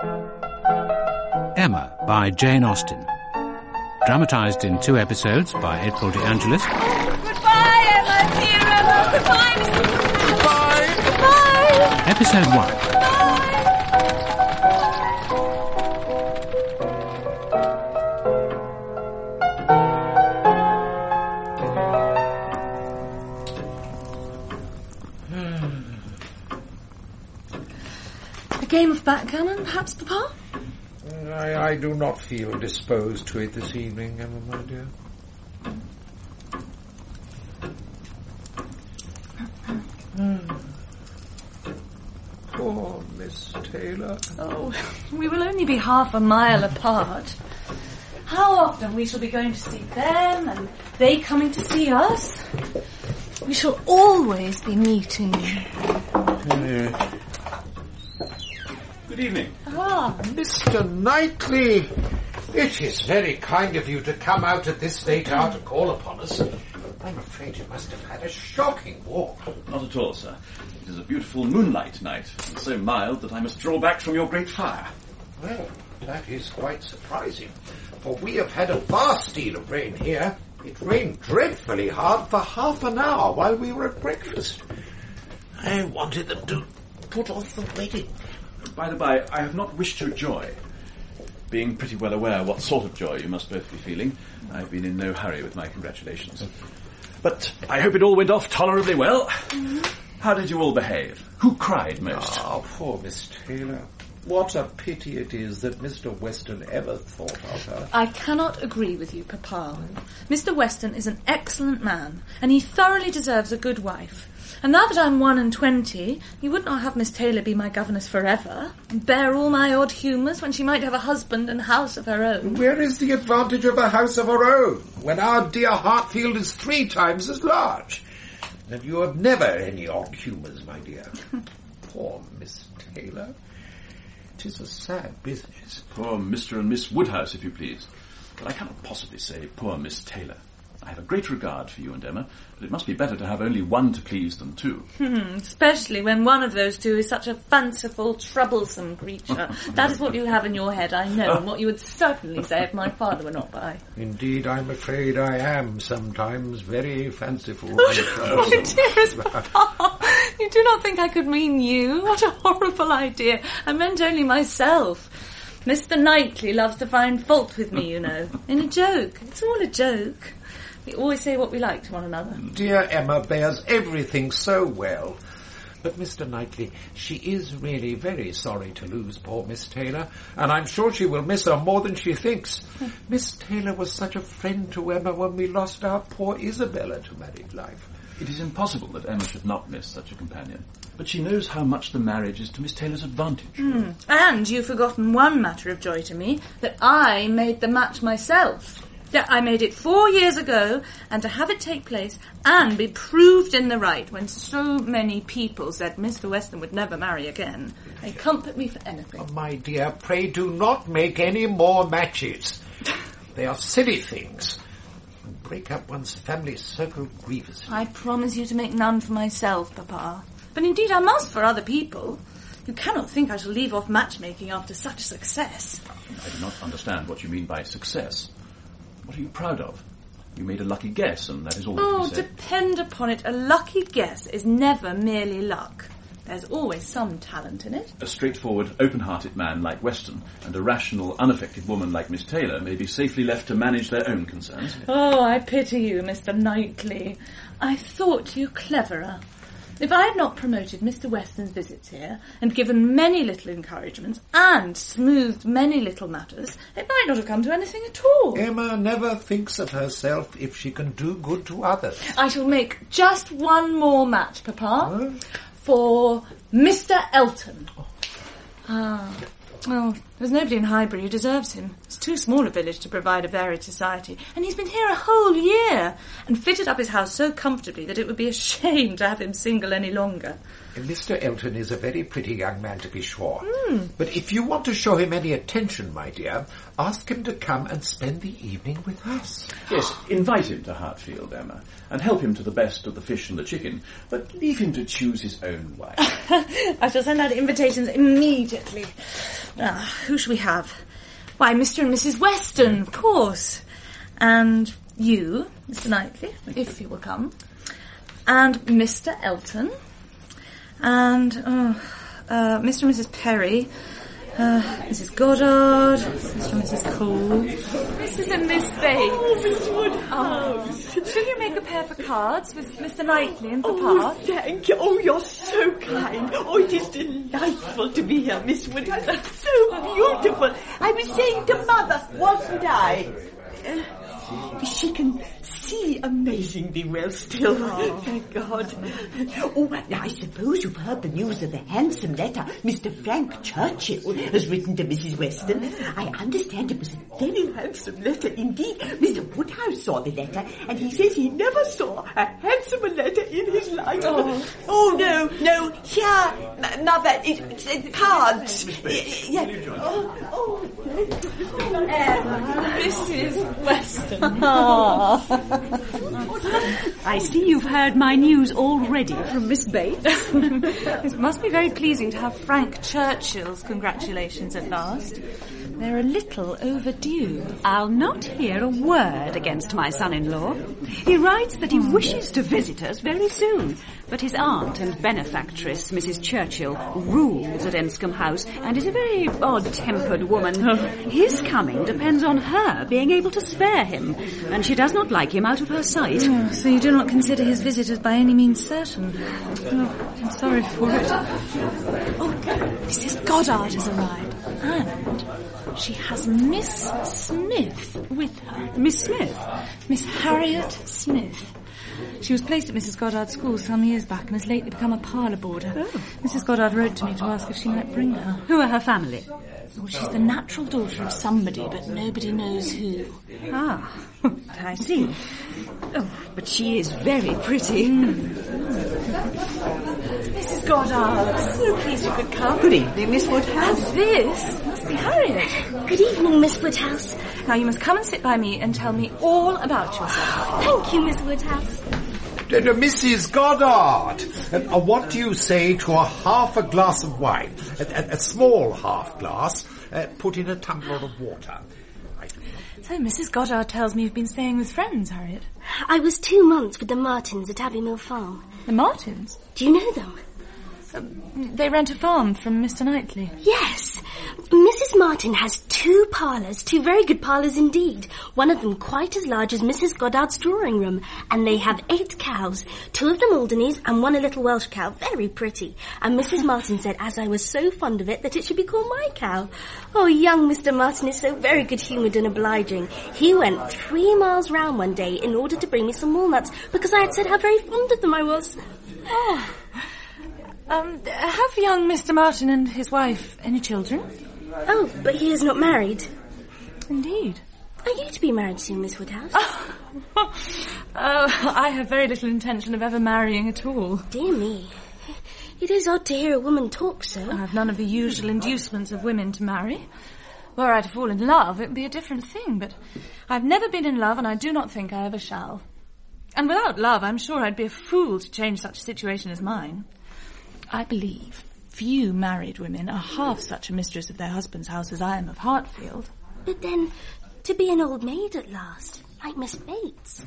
Emma by Jane Austen. Dramatised in 2 episodes by April De Angelis. Goodbye, Emma, dear Emma. Goodbye, Mr. Goodbye. Goodbye. Episode 1. A game of backgammon, perhaps, Papa? I do not feel disposed to it this evening, Emma, my dear. Poor Miss Taylor. Oh, we will only be half a mile apart. How often we shall be going to see them and they coming to see us? We shall always be meeting. Good evening. Ah, Mr. Knightley, it is very kind of you to come out at this late hour to call upon us. I'm afraid you must have had a shocking walk. Not at all, sir. It is a beautiful moonlight night, and so mild that I must draw back from your great fire. Well, that is quite surprising, for we have had a vast deal of rain here. It rained dreadfully hard for half an hour while we were at breakfast. I wanted them to put off the wedding. By the by, I have not wished you joy. Being pretty well aware what sort of joy you must both be feeling, I've been in no hurry with my congratulations. But I hope it all went off tolerably well. How did you all behave? Who cried most? Ah, poor Miss Taylor. What a pity it is that Mr. Weston ever thought of her. I cannot agree with you, Papa. Mr. Weston is an excellent man, and he thoroughly deserves a good wife. And now that I'm 21, you would not have Miss Taylor be my governess forever, and bear all my odd humours when she might have a husband and house of her own. Where is the advantage of a house of her own, when our dear Hartfield is 3 times as large? And you have never any odd humours, my dear. Poor Miss Taylor. It is a sad business. Poor Mr. and Miss Woodhouse, if you please. But I cannot possibly say poor Miss Taylor. I have a great regard for you and Emma, but it must be better to have only one to please than 2. Especially when one of those 2 is such a fanciful, troublesome creature. That is what you have in your head, I know, and what you would certainly say if my father were not by. Indeed, I'm afraid I am sometimes very fanciful. Oh, my dearest Papa, you do not think I could mean you? What a horrible idea. I meant only myself. Mr. Knightley loves to find fault with me, you know. In a joke. It's all a joke. We always say what we like to one another. Dear Emma bears everything so well. But, Mr. Knightley, she is really very sorry to lose poor Miss Taylor, and I'm sure she will miss her more than she thinks. Miss Taylor was such a friend to Emma when we lost our poor Isabella to married life. It is impossible that Emma should not miss such a companion. But she knows how much the marriage is to Miss Taylor's advantage. And you've forgotten one matter of joy to me, that I made the match myself. That I made it 4 years ago, and to have it take place and be proved in the right when so many people said Mr. Weston would never marry again. They comfort me for anything. Oh, my dear, pray do not make any more matches. They are silly things. Break up one's family circle grievously. I promise you to make none for myself, Papa. But indeed I must for other people. You cannot think I shall leave off matchmaking after such success. I do not understand what you mean by success. What are you proud of? You made a lucky guess, and that is all that can be said. Depend upon it, a lucky guess is never merely luck. There's always some talent in it. A straightforward, open-hearted man like Weston and a rational, unaffected woman like Miss Taylor may be safely left to manage their own concerns. Oh, I pity you, Mr. Knightley. I thought you cleverer. If I had not promoted Mr. Weston's visits here, and given many little encouragements, and smoothed many little matters, it might not have come to anything at all. Emma never thinks of herself if she can do good to others. I shall make just one more match, Papa, for Mr. Elton. Well, there's nobody in Highbury who deserves him. It's too small a village to provide a varied society, and he's been here a whole year, and fitted up his house so comfortably that it would be a shame to have him single any longer. Mr. Elton is a very pretty young man, to be sure. But if you want to show him any attention, my dear, ask him to come and spend the evening with us. Yes, invite him to Hartfield, Emma, and help him to the best of the fish and the chicken, but leave him to choose his own way. I shall send out invitations immediately. Who shall we have? Why, Mr. and Mrs. Weston, of course. And you, Mr. Knightley, if you will come. And Mr. Elton. And Mr. and Mrs. Perry. Mrs. Goddard, Mr. and Mrs. Cole, Mrs. and Miss Bates. Oh, Miss Woodhouse. Shall you make a pair for cards with Mr. Knightley and Papa? Oh, thank you. Oh, you're so kind. Oh, it is delightful to be here, Miss Woodhouse. That's so beautiful. I was saying to Mother, wasn't I? She can see amazingly well still. Oh. Thank God. Oh, now I suppose you've heard the news of the handsome letter Mr. Frank Churchill has written to Mrs. Weston. I understand it was a very handsome letter indeed. Mr. Woodhouse saw the letter, and he says he never saw a handsomer letter in his life. Oh no. Here, Mother, it's cards. Yeah. Mrs. Weston. I see you've heard my news already from Miss Bates. It must be very pleasing to have Frank Churchill's congratulations at last. They're a little overdue. I'll not hear a word against my son-in-law. He writes that he wishes to visit us very soon, but his aunt and benefactress, Mrs. Churchill, rules at Enscombe House and is a very odd-tempered woman. His coming depends on her being able to spare him, and she does not like him out of her sight. Oh, so you do not consider his visit as by any means certain? Oh, I'm sorry for it. Oh, Mrs. Goddard has arrived, and she has Miss Smith with her. Miss Smith? Miss Harriet Smith. She was placed at Mrs. Goddard's school some years back and has lately become a parlour boarder. Oh. Mrs. Goddard wrote to me to ask if she might bring her. Who are her family? Oh, she's the natural daughter of somebody, but nobody knows who. Ah, I see. Oh, but she is very pretty. Mrs. Goddard, so pleased you could come. Good evening, Miss Woodhouse. And this must be Harriet. Good evening, Miss Woodhouse. Now you must come and sit by me and tell me all about yourself. Thank you, Miss Woodhouse. Mrs. Goddard, what do you say to half a glass of wine? A small half glass, put in a tumbler of water. So Mrs. Goddard tells me you've been staying with friends, Harriet. I was 2 months with the Martins at Abbey Mill Farm. The Martins? Do you know them? They rent a farm from Mr. Knightley. Yes. Mrs. Martin has 2 parlours, 2 very good parlours indeed. One of them quite as large as Mrs. Goddard's drawing room. And they have 8 cows, 2 of them Alderneys and 1 a little Welsh cow, very pretty. And Mrs. Martin said, as I was so fond of it, that it should be called my cow. Oh, young Mr. Martin is so very good-humoured and obliging. He went 3 miles round one day in order to bring me some walnuts, because I had said how very fond of them I was. Oh. Have young Mr. Martin and his wife any children? Oh, but he is not married. Indeed. Are you to be married soon, Miss Woodhouse? I have very little intention of ever marrying at all. Dear me. It is odd to hear a woman talk so. I have none of the usual inducements of women to marry. Were I to fall in love, it would be a different thing, but I've never been in love, and I do not think I ever shall. And without love, I'm sure I'd be a fool to change such a situation as mine. I believe few married women are half such a mistress of their husband's house as I am of Hartfield. But then, to be an old maid at last, like Miss Bates.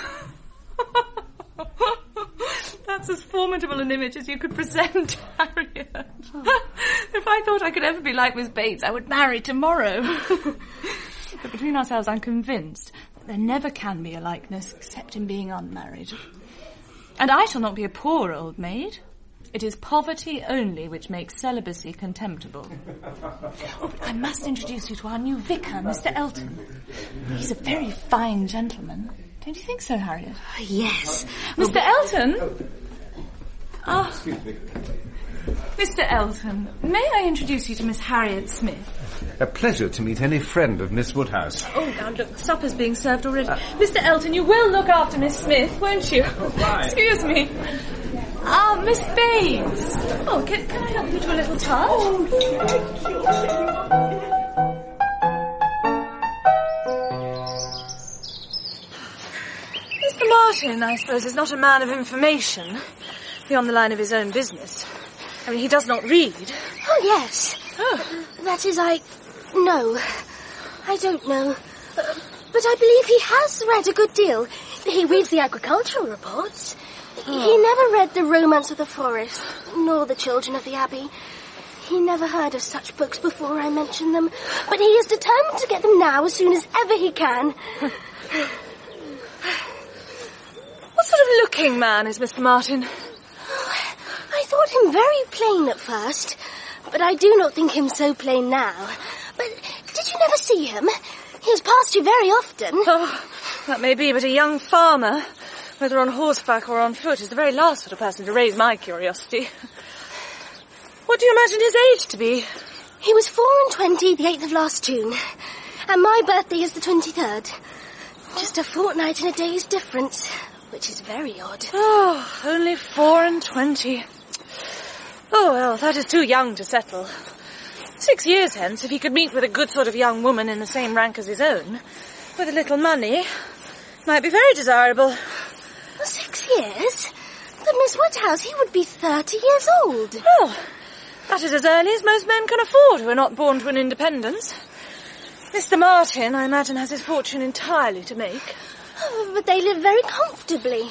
That's as formidable an image as you could present, Harriet. Oh. If I thought I could ever be like Miss Bates, I would marry tomorrow. But between ourselves, I'm convinced that there never can be a likeness except in being unmarried. And I shall not be a poor old maid. It is poverty only which makes celibacy contemptible. Oh, but I must introduce you to our new vicar, Mr. Elton. He's a very fine gentleman. Don't you think so, Harriet? Yes. Mr. Elton? Oh, Mr. Elton, may I introduce you to Miss Harriet Smith? A pleasure to meet any friend of Miss Woodhouse. Oh, now look, supper's being served already. Mr. Elton, you will look after Miss Smith, won't you? Excuse me. Miss Bates. Oh, can I help you to a little touch? Oh, Mr. Martin, I suppose, is not a man of information, beyond the line of his own business. I mean, he does not read. Oh, yes. Oh. That is, No, I don't know. But I believe he has read a good deal. He reads the agricultural reports. He never read The Romance of the Forest, nor The Children of the Abbey. He never heard of such books before I mentioned them, but he is determined to get them now as soon as ever he can. What sort of looking man is Mr. Martin? I thought him very plain at first, but I do not think him so plain now. But did you never see him? He has passed you very often. Oh, that may be, but a young farmer, whether on horseback or on foot, is the very last sort of person to raise my curiosity. What do you imagine his age to be? He was 24, the 8th of last June, and my birthday is the 23rd. Just a fortnight and a day's difference, which is very odd. Oh, only 24. Oh, well, that is too young to settle. 6 years hence, if he could meet with a good sort of young woman in the same rank as his own, with a little money, might be very desirable. 6 years? But Miss Woodhouse, he would be 30 years old. Oh, that is as early as most men can afford who are not born to an independence. Mr. Martin, I imagine, has his fortune entirely to make. Oh, but they live very comfortably.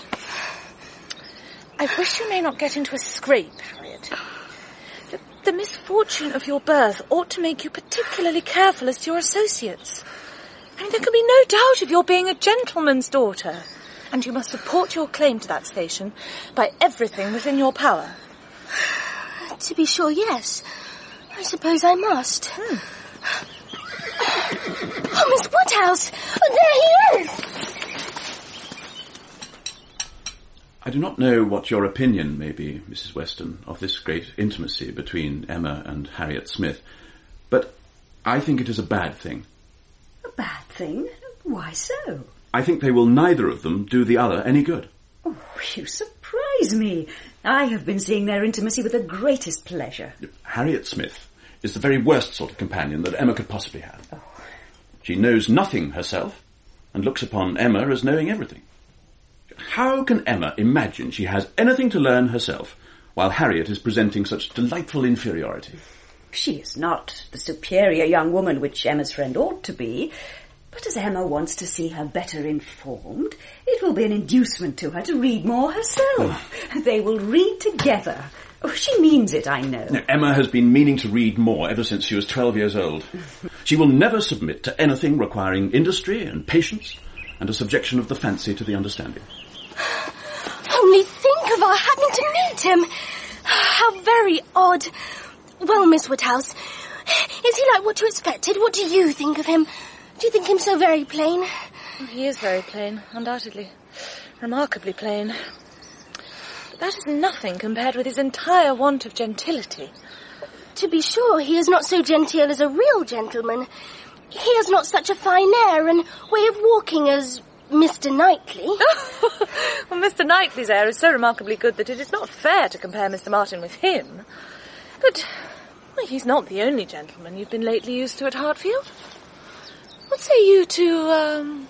I wish you may not get into a scrape, Harriet. The misfortune of your birth ought to make you particularly careful as to your associates. I mean, there can be no doubt of your being a gentleman's daughter, and you must support your claim to that station by everything within your power. To be sure, yes. I suppose I must. Oh, Miss Woodhouse! Oh, there he is! I do not know what your opinion may be, Mrs. Weston, of this great intimacy between Emma and Harriet Smith, but I think it is a bad thing. A bad thing? Why so? I think they will neither of them do the other any good. Oh, you surprise me. I have been seeing their intimacy with the greatest pleasure. Harriet Smith is the very worst sort of companion that Emma could possibly have. Oh. She knows nothing herself and looks upon Emma as knowing everything. How can Emma imagine she has anything to learn herself while Harriet is presenting such delightful inferiority? She is not the superior young woman which Emma's friend ought to be, but as Emma wants to see her better informed, it will be an inducement to her to read more herself. They will read together. Oh, she means it, I know. Now, Emma has been meaning to read more ever since she was 12 years old. She will never submit to anything requiring industry and patience and a subjection of the fancy to the understanding. Only think of our having to meet him. How very odd. Well, Miss Woodhouse, is he like what you expected? What do you think of him? Do you think him so very plain? He is very plain, undoubtedly. Remarkably plain. But that is nothing compared with his entire want of gentility. To be sure, he is not so genteel as a real gentleman. He has not such a fine air and way of walking as Mr. Knightley. Well, Mr. Knightley's air is so remarkably good that it is not fair to compare Mr. Martin with him. But well, he's not the only gentleman you've been lately used to at Hartfield. What say you to,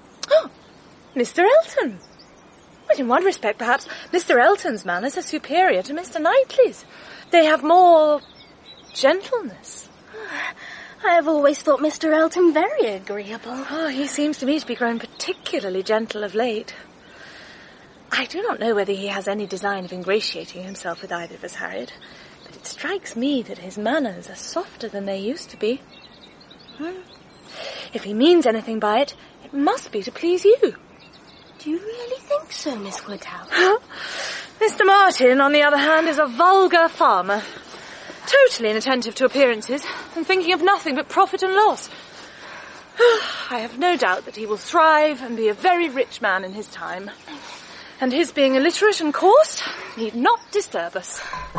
Mr. Elton? But in one respect, perhaps, Mr. Elton's manners are superior to Mr. Knightley's. They have more gentleness. I have always thought Mr. Elton very agreeable. Oh, he seems to me to be grown particularly gentle of late. I do not know whether he has any design of ingratiating himself with either of us, Harriet, but it strikes me that his manners are softer than they used to be. If he means anything by it, it must be to please you. Do you really think so, Miss Woodhouse? Mr. Martin, on the other hand, is a vulgar farmer, totally inattentive to appearances and thinking of nothing but profit and loss. I have no doubt that he will thrive and be a very rich man in his time. And his being illiterate and coarse need not disturb us.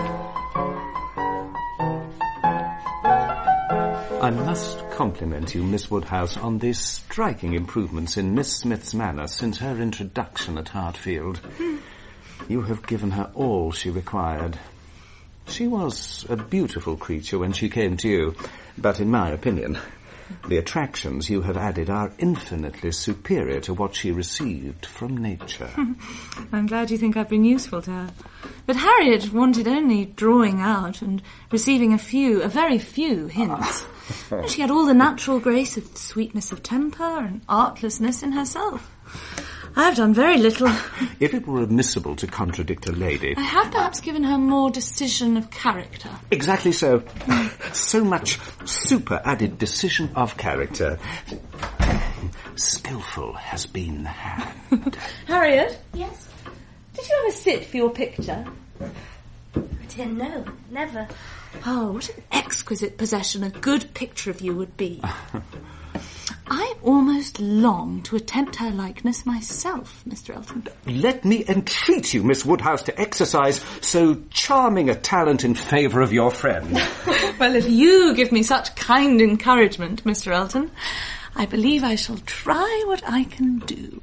I must compliment you, Miss Woodhouse, on the striking improvements in Miss Smith's manner since her introduction at Hartfield. You have given her all she required. She was a beautiful creature when she came to you, but in my opinion, The attractions you have added are infinitely superior to what she received from nature. I'm glad you think I've been useful to her. But Harriet wanted only drawing out and receiving a very few hints. She had all the natural grace of sweetness of temper and artlessness in herself. I've done very little. If it were admissible to contradict a lady... I have perhaps given her more decision of character. Exactly so. So much super-added decision of character. Skillful has been the hand. Harriet? Yes? Did you ever sit for your picture? Dear, no, never. Oh, what an exquisite possession a good picture of you would be. I almost long to attempt her likeness myself, Mr. Elton. Let me entreat you, Miss Woodhouse, to exercise so charming a talent in favour of your friend. Well, if you give me such kind encouragement, Mr. Elton, I believe I shall try what I can do.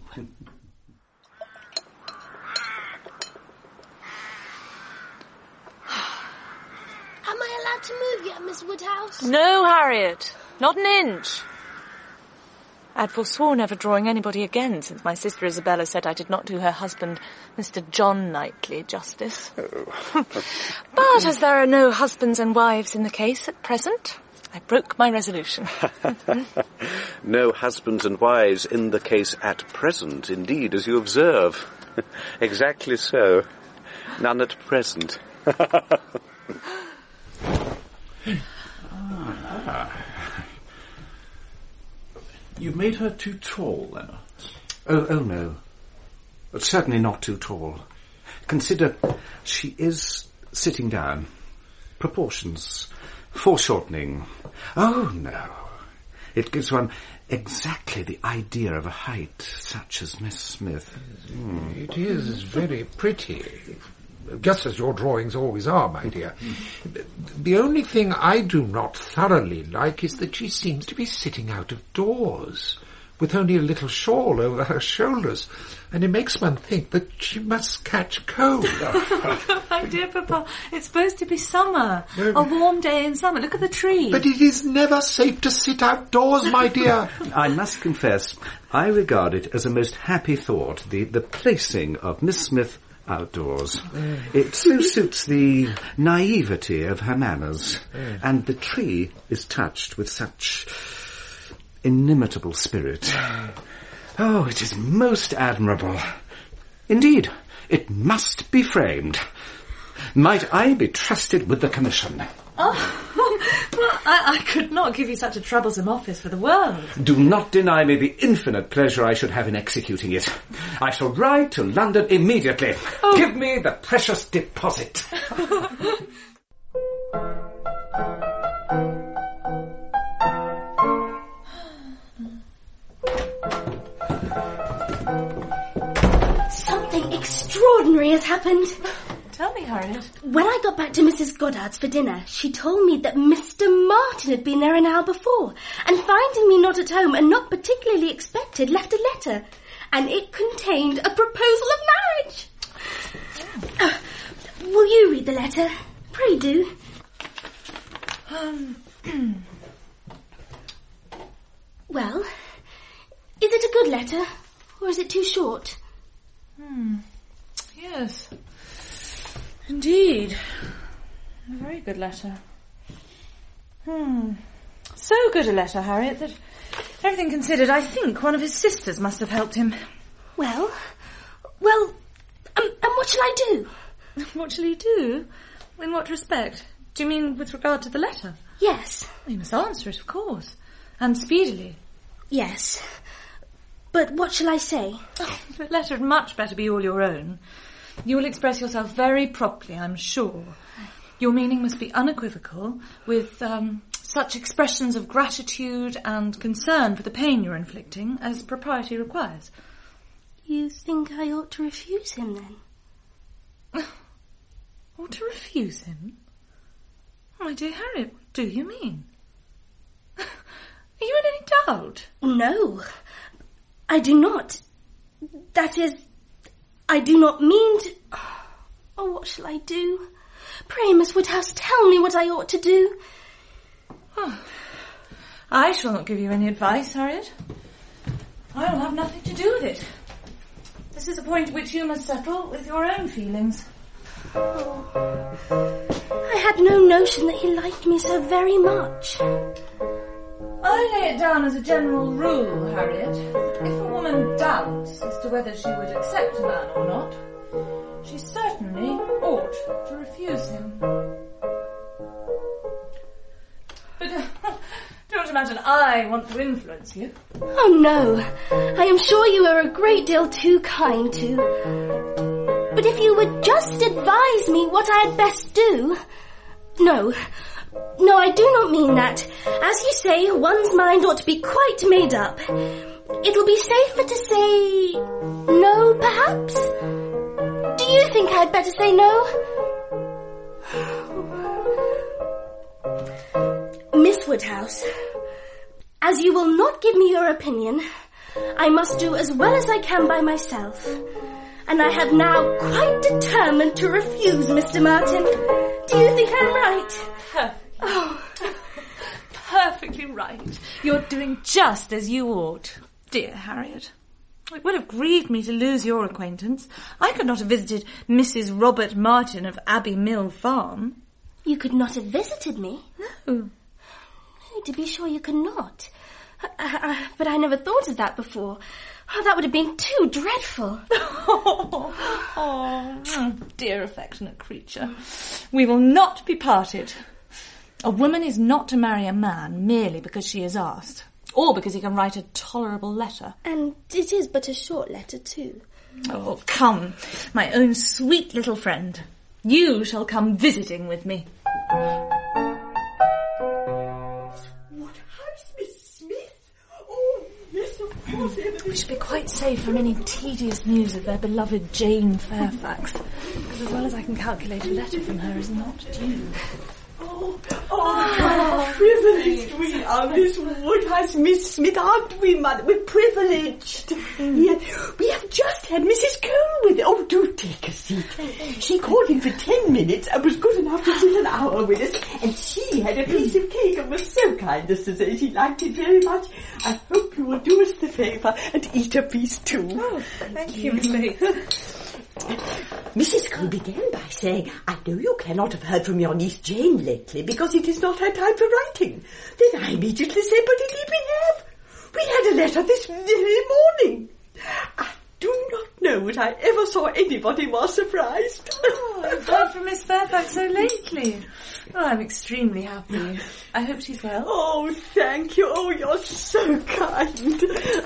Am I allowed to move yet, Miss Woodhouse? No, Harriet. Not an inch. I'd forsworn never drawing anybody again since my sister Isabella said I did not do her husband, Mr. John Knightley, justice. But as there are no husbands and wives in the case at present, I broke my resolution. No husbands and wives in the case at present, indeed, as you observe. Exactly so. None at present. You've made her too tall, Emma. Oh, no. But certainly not too tall. Consider, she is sitting down. Proportions. Foreshortening. Oh, no. It gives one exactly the idea of a height, such as Miss Smith. It is very pretty. Just as your drawings always are, my dear. The only thing I do not thoroughly like is that she seems to be sitting out of doors, with only a little shawl over her shoulders, and it makes one think that she must catch cold. My dear Papa, it's supposed to be summer. A warm day in summer. Look at the tree. But it is never safe to sit outdoors, my dear. I must confess, I regard it as a most happy thought, the placing of Miss Smith outdoors. It so suits the naivety of her manners, and the tree is touched with such inimitable spirit. Oh, it is most admirable. Indeed, it must be framed. Might I be trusted with the commission? Oh, well, I could not give you such a troublesome office for the world. Do not deny me the infinite pleasure I should have in executing it. I shall ride to London immediately. Oh. Give me the precious deposit. Something extraordinary has happened. Tell me, Harriet. When I got back to Mrs. Goddard's for dinner, she told me that Mr. Martin had been there an hour before, and finding me not at home and not particularly expected, left a letter, and it contained a proposal of marriage. Will you read the letter? Pray do. Well, is it a good letter, or is it too short? Yes. Indeed. A very good letter. So good a letter, Harriet, that everything considered, I think one of his sisters must have helped him. Well, and what shall I do? What shall he do? In what respect? Do you mean with regard to the letter? Yes. Well, you must answer it, of course. And speedily. Yes. But what shall I say? Oh, the letter had much better be all your own. You will express yourself very properly, I'm sure. Your meaning must be unequivocal, with such expressions of gratitude and concern for the pain you're inflicting as propriety requires. You think I ought to refuse him, then? Ought to refuse him? My dear Harriet, what do you mean? Are you in any doubt? No, I do not. That is, I do not mean to... Oh, what shall I do? Pray, Miss Woodhouse, tell me what I ought to do. Oh, I shall not give you any advice, Harriet. I will have nothing to do with it. This is a point which you must settle with your own feelings. Oh, I had no notion that he liked me so very much. I lay it down as a general rule, Harriet, that if a woman doubts as to whether she would accept a man or not, she certainly ought to refuse him. But don't imagine I want to influence you. Oh, no. I am sure you are a great deal too kind to. But if you would just advise me what I had best do... No, I do not mean that. As you say, one's mind ought to be quite made up. It will be safer to say... no, perhaps? Do you think I'd better say no? Miss Woodhouse, as you will not give me your opinion, I must do as well as I can by myself. And I have now quite determined to refuse Mr. Martin. Do you think I'm right? Oh, perfectly right. You're doing just as you ought, dear Harriet. It would have grieved me to lose your acquaintance. I could not have visited Mrs. Robert Martin of Abbey Mill Farm. You could not have visited me? No. To be sure you could not. But I never thought of that before. Oh, that would have been too dreadful. Oh, dear affectionate creature. We will not be parted. A woman is not to marry a man merely because she is asked, or because he can write a tolerable letter. And it is but a short letter, too. Oh, come, my own sweet little friend. You shall come visiting with me. We should be quite safe from any tedious news of their beloved Jane Fairfax, because as well as I can calculate, a letter from her is not due. How privileged we are, Miss Woodhouse, Miss Smith, aren't we, Mother? We're privileged. Yeah, we have just had Mrs. Cole with us. Oh, do take a seat. She called in for 10 minutes and was good enough to sit an hour with us, and she had a piece of cake and was so kind as to say she liked it very much. I hope you will do us the favour and eat a piece too. Oh, thank you, Miss Bates. Mrs. Cole began by saying, I know you cannot have heard from your niece Jane lately because it is not her time for writing. Then I immediately said, but indeed we have. We had a letter this very morning. I do not know that I ever saw anybody more surprised. Oh, I've heard from Miss Fairfax so lately. Oh, I'm extremely happy. I hope she's well. Oh, thank you. Oh, you're so kind.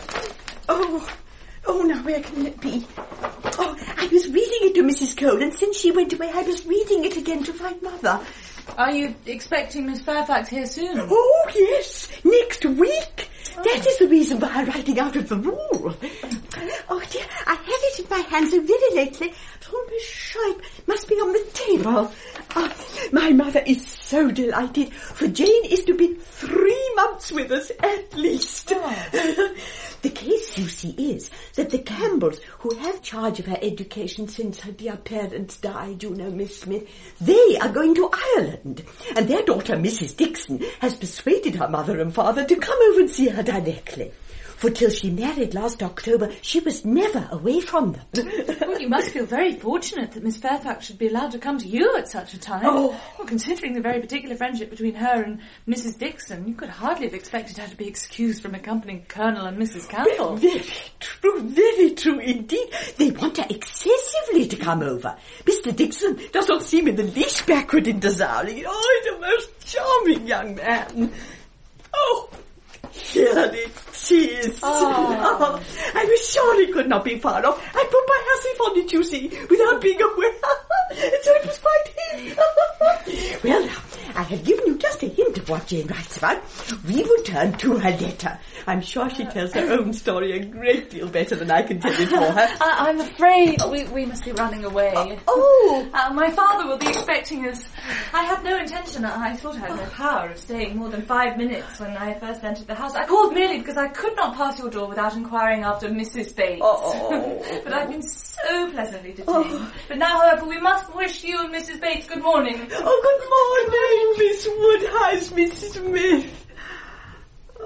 Oh, now where can it be? Oh, I was reading it to Mrs. Cole, and since she went away, I was reading it again to find Mother. Are you expecting Miss Fairfax here soon? Oh, yes, next week. Oh. That is the reason why I'm writing out of the rule. Oh, dear, I had it in my hand so very lately. I'm almost sure it must be on the table. Oh, my mother is so delighted, for Jane is to be 3 months with us at least. Oh. The case, you see, is that the Campbells, who have charge of her education since her dear parents died, you know, Miss Smith, they are going to Ireland, and their daughter, Mrs. Dixon, has persuaded her mother and father to come over and see her directly. For till she married last October, she was never away from them. Well, you must feel very fortunate that Miss Fairfax should be allowed to come to you at such a time. Oh. Well, considering the very particular friendship between her and Mrs. Dixon, you could hardly have expected her to be excused from accompanying Colonel and Mrs. Campbell. Very true indeed. They want her excessively to come over. Mr. Dixon does not seem in the least backward in desiring it. Oh, he's a most charming young man. Oh, here it is. Oh, I was sure it could not be far off. I put my handkerchief on it, you see, without being aware. So it was quite him. Well, now, I have given you just a hint of what Jane writes about. We will turn to her letter. I'm sure she tells her own story a great deal better than I can tell it for her. I'm afraid we must be running away. My father will be expecting us. I had no intention. I thought I had no power of staying more than 5 minutes when I first entered the house. I called merely because I could not pass your door without inquiring after Mrs. Bates. But I've been so pleasantly detained. But now, however, we must wish you and Mrs. Bates good morning. Oh, good morning, Miss Woodhouse, Mrs. Smith.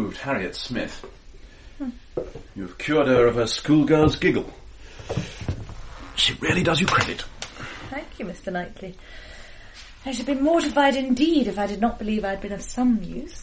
improved Harriet Smith. You've cured her of her schoolgirl's giggle. She really does you credit. Thank you, Mr. Knightley. I should be mortified indeed if I did not believe I'd been of some use.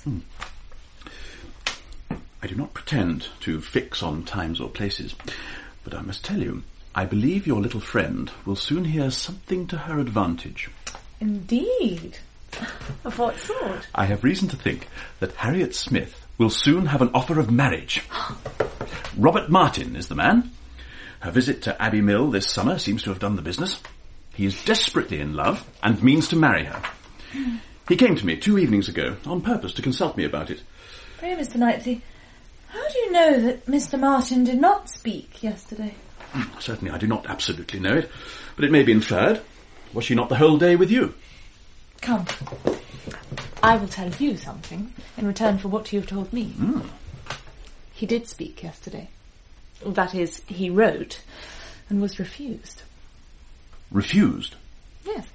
I do not pretend to fix on times or places, but I must tell you, I believe your little friend will soon hear something to her advantage. Indeed? Of what sort? I have reason to think that Harriet Smith will soon have an offer of marriage. Robert Martin is the man. Her visit to Abbey Mill this summer seems to have done the business. He is desperately in love and means to marry her. He came to me 2 evenings ago on purpose to consult me about it. Pray, Mr. Knightley, how do you know that Mr. Martin did not speak yesterday? Certainly I do not absolutely know it, but it may be inferred. Was she not the whole day with you? Come. I will tell you something in return for what you have told me. He did speak yesterday. That is, he wrote and was refused. Refused? Yes.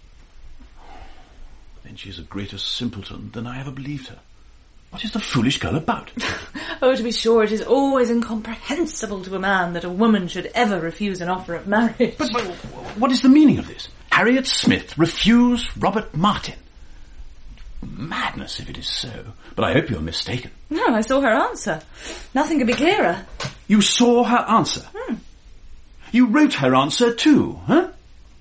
Then she is a greater simpleton than I ever believed her. What is the foolish girl about? Oh, to be sure, it is always incomprehensible to a man that a woman should ever refuse an offer of marriage. But what is the meaning of this? Harriet Smith refused Robert Martin. Madness if it is so, but I hope you are mistaken. No, I saw her answer. Nothing could be clearer. You saw her answer? You wrote her answer too, huh?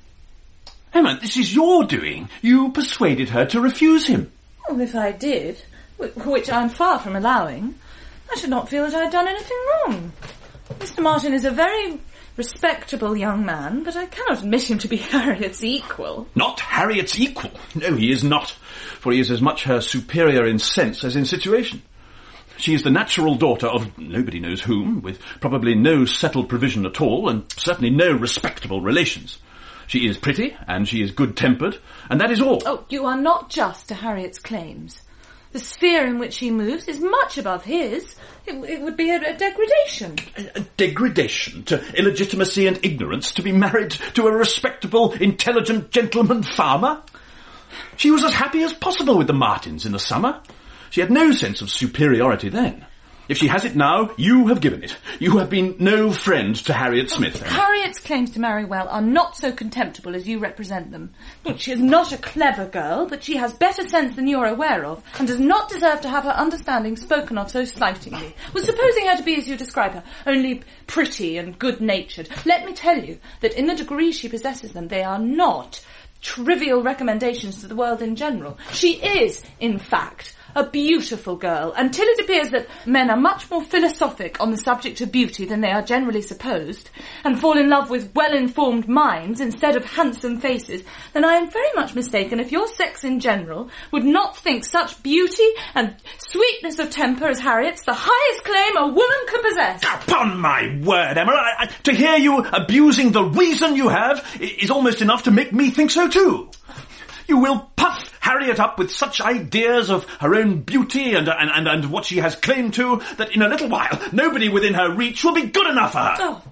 Emma, this is your doing. You persuaded her to refuse him. Well, if I did, which I'm far from allowing, I should not feel that I had done anything wrong. Mr. Martin is a very respectable young man, but I cannot admit him to be Harriet's equal. Not Harriet's equal? No, he is not, for he is as much her superior in sense as in situation. She is the natural daughter of nobody knows whom, with probably no settled provision at all, and certainly no respectable relations. She is pretty, and she is good-tempered, and that is all. Oh, you are not just to Harriet's claims. The sphere in which she moves is much above his. It would be a degradation. A degradation to illegitimacy and ignorance to be married to a respectable, intelligent gentleman farmer? She was as happy as possible with the Martins in the summer. She had no sense of superiority then. If she has it now, you have given it. You have been no friend to Harriet Smith. Harriet's claims to marry well are not so contemptible as you represent them. Look, she is not a clever girl, but she has better sense than you are aware of, and does not deserve to have her understanding spoken of so slightingly. Well, supposing her to be as you describe her, only pretty and good-natured, let me tell you that in the degree she possesses them, they are not trivial recommendations to the world in general. She is, in fact, a beautiful girl, until it appears that men are much more philosophic on the subject of beauty than they are generally supposed, and fall in love with well-informed minds instead of handsome faces, then I am very much mistaken if your sex in general would not think such beauty and sweetness of temper as Harriet's the highest claim a woman could possess. Upon my word, Emma, to hear you abusing the reason you have is almost enough to make me think so too. You will puff Harriet up with such ideas of her own beauty and what she has claim to, that in a little while nobody within her reach will be good enough for her. Oh,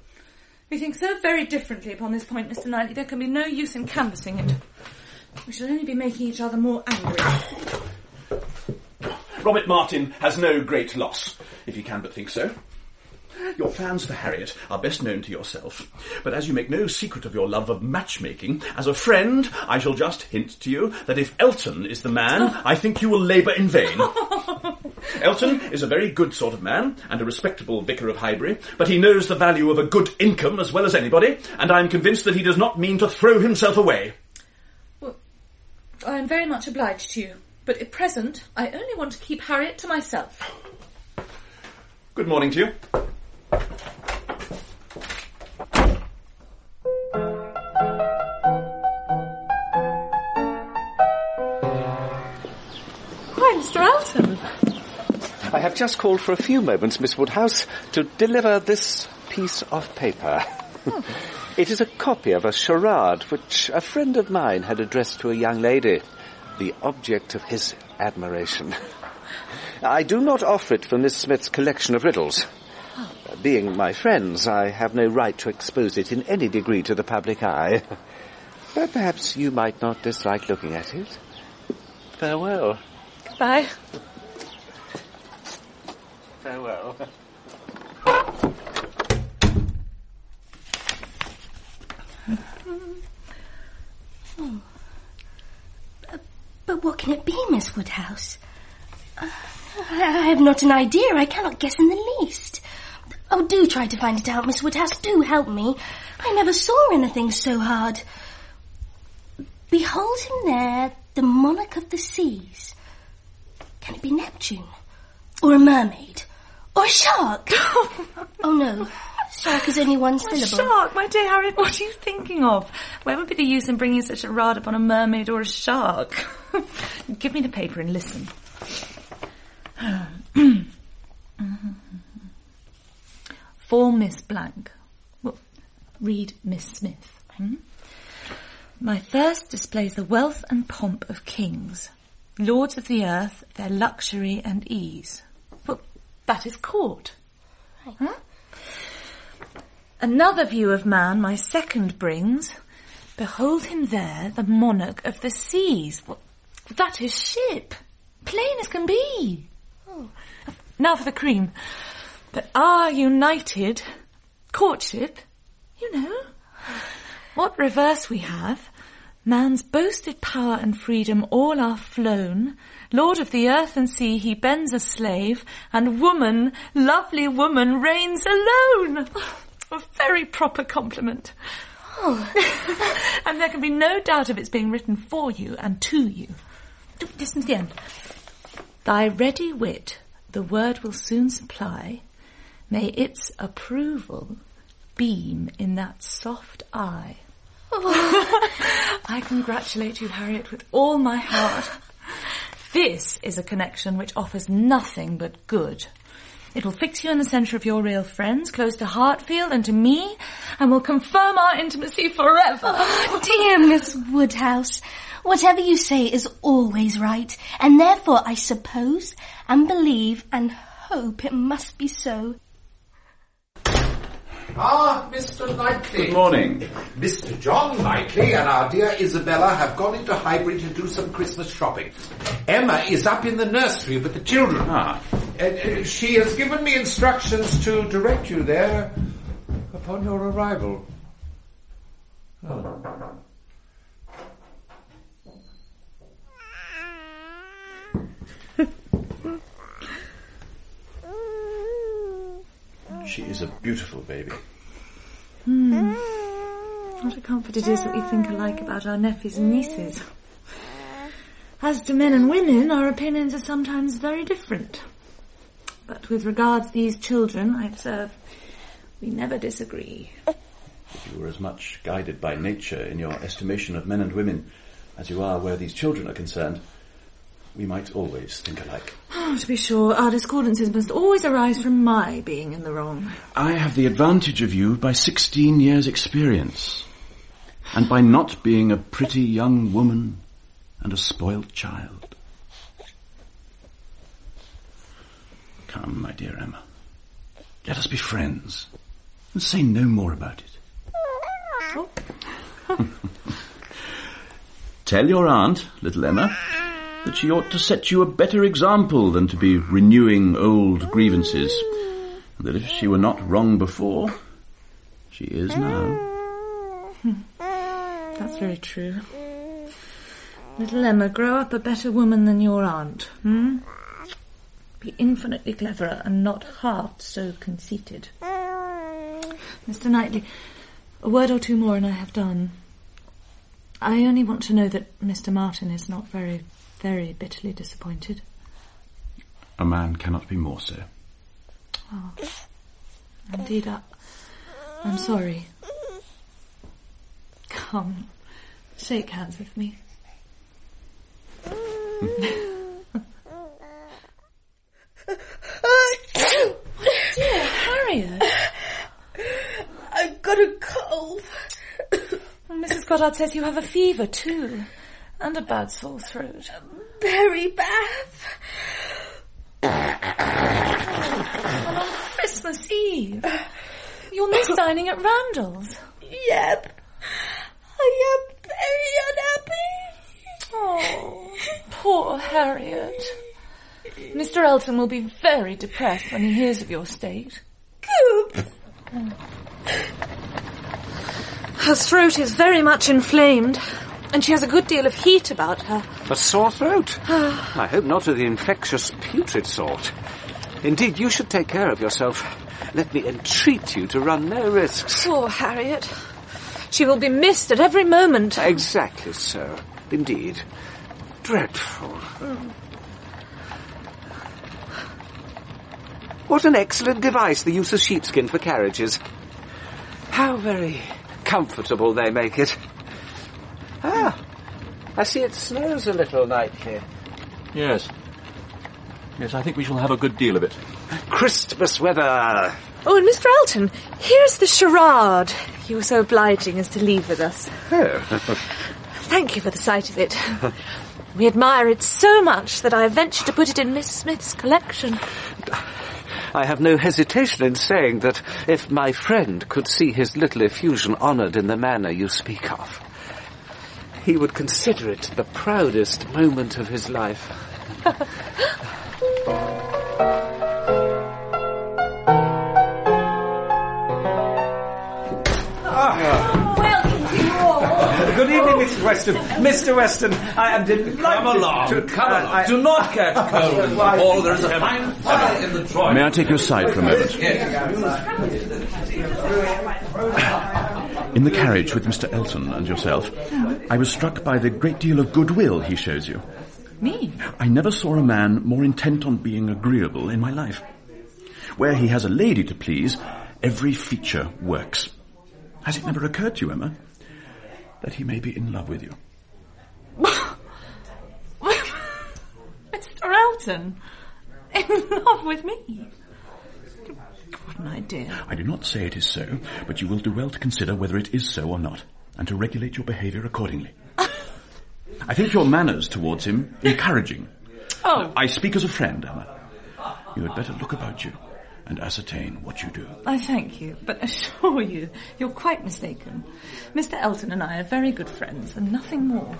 we think so very differently upon this point, Mr. Knightley, there can be no use in canvassing it. We shall only be making each other more angry. Robert Martin has no great loss, if you can but think so. Your plans for Harriet are best known to yourself, but as you make no secret of your love of matchmaking, as a friend, I shall just hint to you that if Elton is the man, I think you will labour in vain. Elton is a very good sort of man, and a respectable vicar of Highbury, but he knows the value of a good income as well as anybody, and I am convinced that he does not mean to throw himself away. Well, I am very much obliged to you, but at present, I only want to keep Harriet to myself. Good morning to you. Why, Mr. Elton. I have just called for a few moments, Miss Woodhouse, to deliver this piece of paper. It is a copy of a charade which a friend of mine had addressed to a young lady, the object of his admiration. I do not offer it for Miss Smith's collection of riddles. Being my friends, I have no right to expose it in any degree to the public eye. But perhaps you might not dislike looking at it. Farewell. Goodbye. Farewell. Oh. But what can it be, Miss Woodhouse? I have not an idea. I cannot guess in the least. Oh, do try to find it out, Miss Woodhouse. Do help me. I never saw anything so hard. Behold him there, the monarch of the seas. Can it be Neptune? Or a mermaid? Or a shark? Oh, no. Shark is only one syllable. Shark? My dear Harriet, what are you thinking of? Where would be the use in bringing such a rod upon a mermaid or a shark? Give me the paper and listen. For Miss Blank. Well, read Miss Smith. My first displays the wealth and pomp of kings, lords of the earth, their luxury and ease. Well, that is court. Right. Huh? Another view of man my second brings. Behold him there, the monarch of the seas. Well, that is ship. Plain as can be. Oh. Now for the cream. But our united courtship, you know. What reverse we have. Man's boasted power and freedom all are flown. Lord of the earth and sea, he bends a slave, and woman, lovely woman, reigns alone. A very proper compliment. Oh. And there can be no doubt of its being written for you and to you. Listen to the end. Thy ready wit the word will soon supply. May its approval beam in that soft eye. Oh. I congratulate you, Harriet, with all my heart. This is a connection which offers nothing but good. It will fix you in the centre of your real friends, close to Hartfield and to me, and will confirm our intimacy forever. Oh, dear Miss Woodhouse, whatever you say is always right, and therefore I suppose and believe and hope it must be so. Ah, Mr. Knightley. Good morning. Mr. John Knightley and our dear Isabella have gone into Highbridge to do some Christmas shopping. Emma is up in the nursery with the children. She has given me instructions to direct you there upon your arrival. Oh. She is a beautiful baby. What a comfort it is that we think alike about our nephews and nieces. As to men and women, our opinions are sometimes very different. But with regard to these children, I observe, we never disagree. If you were as much guided by nature in your estimation of men and women as you are where these children are concerned, we might always think alike. Oh, to be sure, our discordances must always arise from my being in the wrong. I have the advantage of you by 16 years' experience, and by not being a pretty young woman and a spoilt child. Come, my dear Emma, let us be friends, and say no more about it. Oh. Tell your aunt, little Emma, that she ought to set you a better example than to be renewing old grievances. That if she were not wrong before, she is now. That's very true. Little Emma, grow up a better woman than your aunt. Be infinitely cleverer and not half so conceited. Mr. Knightley, a word or two more and I have done. I only want to know that Mr. Martin is not very bitterly disappointed. A man cannot be more so. Oh, indeed, I'm sorry. Come, shake hands with me. Dear Harriet. I've got a cold. Mrs. Goddard says you have a fever too, and a bad sore throat. Very bad. And on Christmas Eve, you'll miss dining at Randall's. Yep. I am very unhappy. Oh, poor Harriet. Mr. Elton will be very depressed when he hears of your state. Goop! Her throat is very much inflamed, and she has a good deal of heat about her. A sore throat? I hope not of the infectious, putrid sort. Indeed, you should take care of yourself. Let me entreat you to run no risks. Poor Harriet. She will be missed at every moment. Exactly so. Indeed. Dreadful. What an excellent device, the use of sheepskin for carriages. How very comfortable they make it. Ah, I see it snows a little, Knightley. Yes. Yes, I think we shall have a good deal of it. Christmas weather. Oh, and Mr. Elton, here's the charade. You were so obliging as to leave with us. Oh. Thank you for the sight of it. We admire it so much that I have ventured to put it in Miss Smith's collection. I have no hesitation in saying that if my friend could see his little effusion honoured in the manner you speak of, he would consider it the proudest moment of his life. Good evening, Mrs. Weston. Mr. Weston, I am delighted Come along. Do not get cold in the hall. There is a fine fire in the drawing. May I take you aside for a moment? In the carriage with Mr. Elton and yourself, I was struck by the great deal of goodwill he shows you. Me? I never saw a man more intent on being agreeable in my life. Where he has a lady to please, every feature works. Has it never occurred to you, Emma, that he may be in love with you? Mr. Elton? In love with me? What an idea. I do not say it is so, but you will do well to consider whether it is so or not, and to regulate your behaviour accordingly. I think your manners towards him encouraging. Oh. I speak as a friend, Emma. You had better look about you and ascertain what you do. I thank you, but assure you, you're quite mistaken. Mr. Elton and I are very good friends, and nothing more.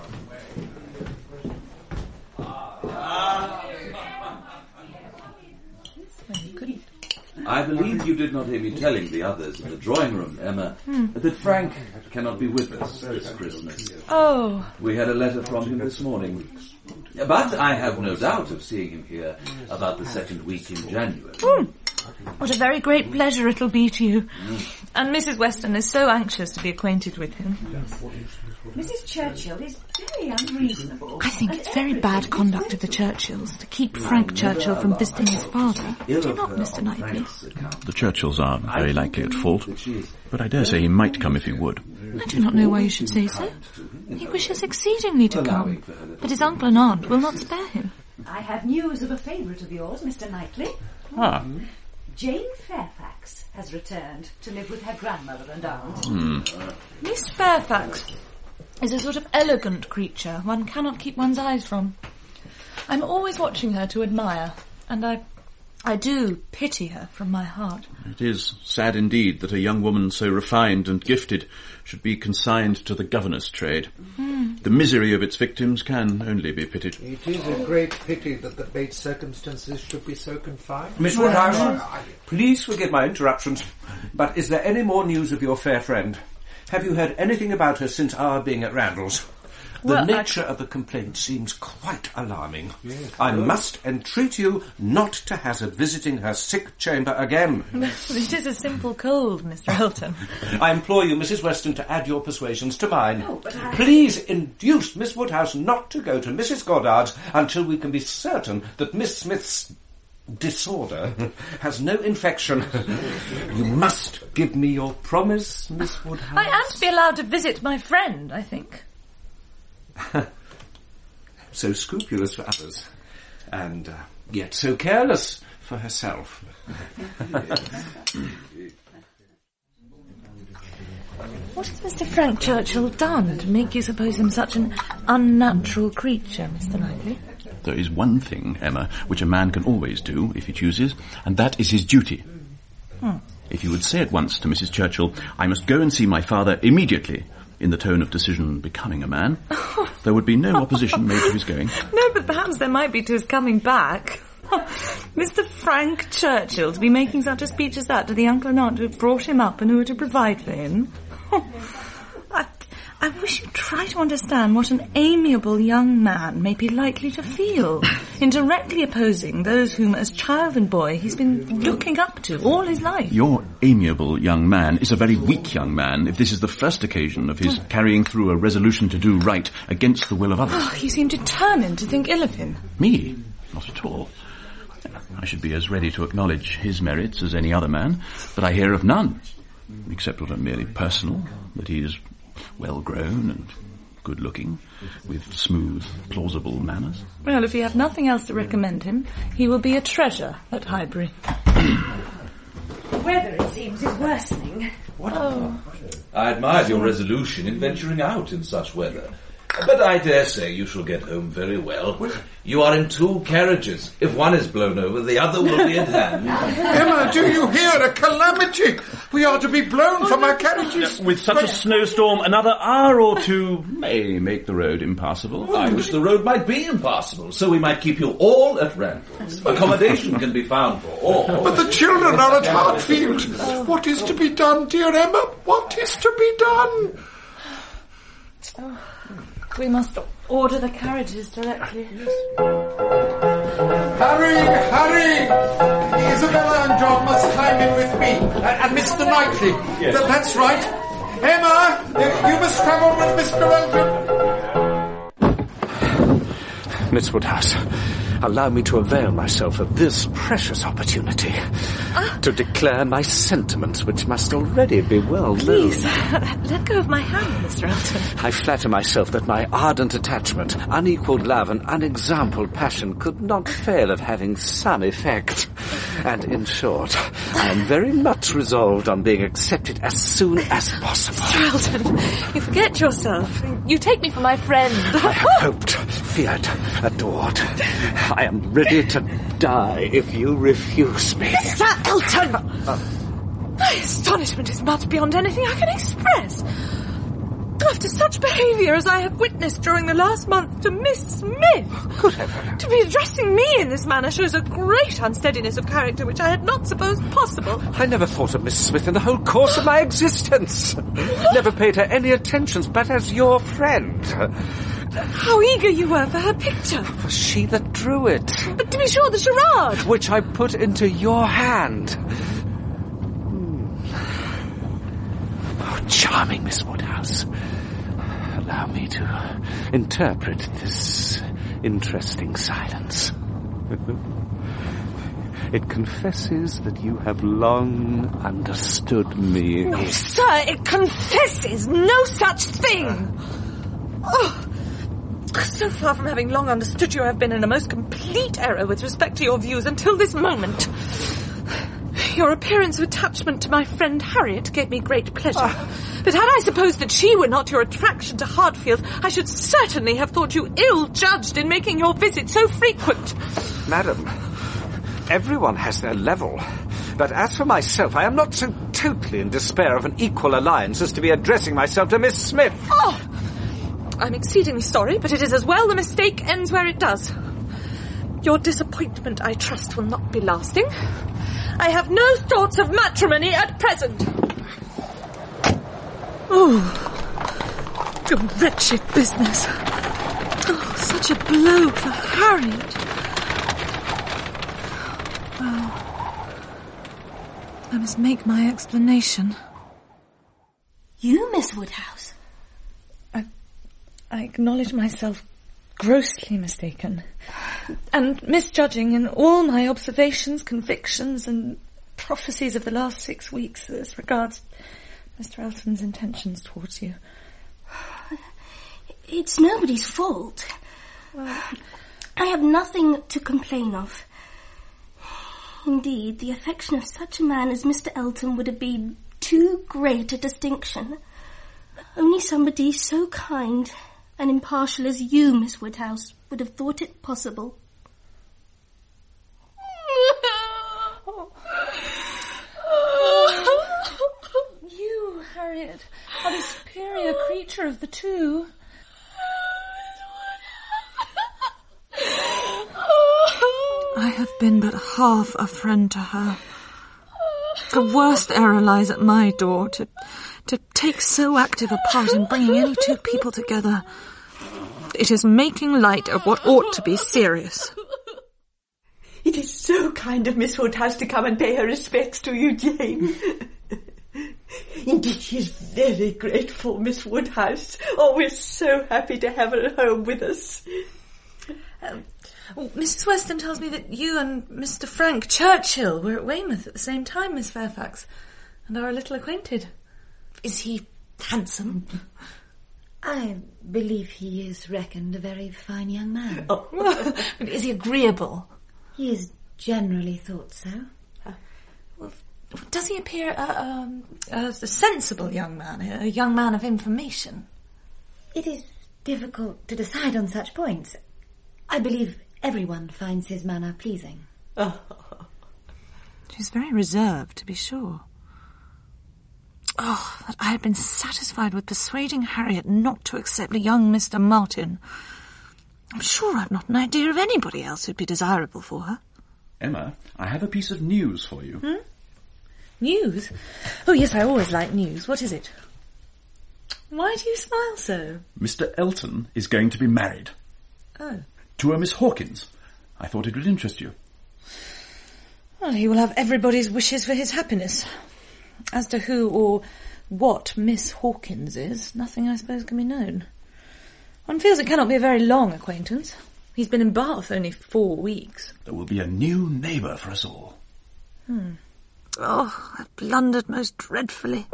I believe you did not hear me telling the others in the drawing room, Emma, that Frank cannot be with us this Christmas. Oh. We had a letter from him this morning. But I have no doubt of seeing him here about the second week in January. What a very great pleasure it'll be to you. And Mrs. Weston is so anxious to be acquainted with him. Mrs. Churchill is very unreasonable. I think it's very bad conduct of the Churchills to keep Frank Churchill from visiting his father. Do you not, Mr. Knightley? The Churchills are very likely at fault, but I dare say he might come if he would. I do not know why you should say so. He wishes exceedingly to come, but his uncle and aunt will not spare him. I have news of a favourite of yours, Mr. Knightley. Ah. Jane Fairfax has returned to live with her grandmother and aunt. Miss Fairfax is a sort of elegant creature one cannot keep one's eyes from. I'm always watching her to admire, and I do pity her from my heart. It is sad indeed that a young woman so refined and gifted should be consigned to the governess trade. The misery of its victims can only be pitied. It is a great pity that the Bates circumstances should be so confined. Miss Woodhouse, please forgive my interruptions, but is there any more news of your fair friend? Have you heard anything about her since our being at Randall's? The nature of the complaint seems quite alarming. Yes. I must entreat you not to hazard visiting her sick chamber again. It is a simple cold, Mr. Elton. I implore you, Mrs. Weston, to add your persuasions to mine. Please induce Miss Woodhouse not to go to Mrs. Goddard's until we can be certain that Miss Smith's disorder has no infection. You must give me your promise, Miss Woodhouse. I am to be allowed to visit my friend, I think. So scrupulous for others, and yet so careless for herself. What has Mr. Frank Churchill done to make you suppose him such an unnatural creature, Mr. Knightley? There is one thing, Emma, which a man can always do if he chooses, and that is his duty. If you would say at once to Mrs. Churchill, "I must go and see my father immediately," in the tone of decision becoming a man, there would be no opposition made to his going. No, but perhaps there might be to his coming back. Mr. Frank Churchill to be making such a speech as that to the uncle and aunt who brought him up and who were to provide for him? I wish you'd try to understand what an amiable young man may be likely to feel in directly opposing those whom, as child and boy, he's been looking up to all his life. Your amiable young man is a very weak young man if this is the first occasion of his carrying through a resolution to do right against the will of others. You seem determined to think ill of him. Me? Not at all. I should be as ready to acknowledge his merits as any other man, but I hear of none, except what are merely personal, that he is well-grown and good-looking, with smooth, plausible manners. Well, if you have nothing else to recommend him, he will be a treasure at Highbury. The weather, it seems, is worsening. I admired your resolution in venturing out in such weather. But I dare say you shall get home very well. You are in 2 carriages. If one is blown over, the other will be at hand. Emma, do you hear? A calamity! We are to be blown from our carriages. With such a snowstorm, another hour or 2 may make the road impassable. I wish the road might be impassable, so we might keep you all at Randalls. Accommodation can be found for all. But the children are at Hartfield. What is to be done, dear Emma? What is to be done? We must order the carriages directly. Hurry! Isabella and John must climb in with me. And Mr. Knightley. Yes. That's right. Emma, you must travel with Mr. Elton. Miss Woodhouse, allow me to avail myself of this precious opportunity to declare my sentiments, which must already be well known. Please, let go of my hand, Mr. Elton. I flatter myself that my ardent attachment, unequalled love and unexampled passion could not fail of having some effect. And in short, I am very much resolved on being accepted as soon as possible. Mr. Elton, you forget yourself. You take me for my friend. I have hoped, feared, adored. I am ready to die if you refuse me. Mr. Elton! My astonishment is much beyond anything I can express. After such behaviour as I have witnessed during the last month to Miss Smith, good heaven, to be addressing me in this manner shows a great unsteadiness of character which I had not supposed possible. I never thought of Miss Smith in the whole course of my existence. Never paid her any attentions but as your friend. How eager you were for her picture. It was she that drew it. But to be sure, the charade. Which I put into your hand. Oh, charming Miss Woodhouse. Allow me to interpret this interesting silence. It confesses that you have long understood me. No, sir, it confesses no such thing. So far from having long understood you, I have been in a most complete error with respect to your views until this moment. Your appearance of attachment to my friend Harriet gave me great pleasure. But had I supposed that she were not your attraction to Hartfield, I should certainly have thought you ill-judged in making your visit so frequent. Madam, everyone has their level. But as for myself, I am not so totally in despair of an equal alliance as to be addressing myself to Miss Smith. I'm exceedingly sorry, but it is as well the mistake ends where it does. Your disappointment, I trust, will not be lasting. I have no thoughts of matrimony at present. Oh, a wretched business. Oh, such a blow for Harriet. Well, I must make my explanation. You, Miss Woodhouse? I acknowledge myself grossly mistaken and misjudging in all my observations, convictions and prophecies of the last 6 weeks as regards Mr. Elton's intentions towards you. It's nobody's fault. Well, I have nothing to complain of. Indeed, the affection of such a man as Mr. Elton would have been too great a distinction. Only somebody so kind and impartial as you, Miss Woodhouse, would have thought it possible. You, Harriet, are the superior creature of the two. I have been but half a friend to her. The worst error lies at my door, to take so active a part in bringing any two people together. It is making light of what ought to be serious. It is so kind of Miss Woodhouse to come and pay her respects to you, Jane. Indeed, she is very grateful, Miss Woodhouse. Oh, we're so happy to have her at home with us. Mrs. Weston tells me that you and Mr. Frank Churchill were at Weymouth at the same time, Miss Fairfax, and are a little acquainted. Is he handsome? I believe he is reckoned a very fine young man. Oh. Is he agreeable? He is generally thought so. Well, does he appear a sensible young man, a young man of information? It is difficult to decide on such points. I believe everyone finds his manner pleasing. She's very reserved, to be sure. Oh, that I had been satisfied with persuading Harriet not to accept young Mr. Martin. I'm sure I've not an idea of anybody else who'd be desirable for her. Emma, I have a piece of news for you. News? Oh, yes, I always like news. What is it? Why do you smile so? Mr. Elton is going to be married. Oh. To a Miss Hawkins. I thought it would interest you. Well, he will have everybody's wishes for his happiness. As to who or what Miss Hawkins is, nothing, I suppose, can be known. One feels it cannot be a very long acquaintance. He's been in Bath only 4 weeks. There will be a new neighbour for us all. Oh, I've blundered most dreadfully.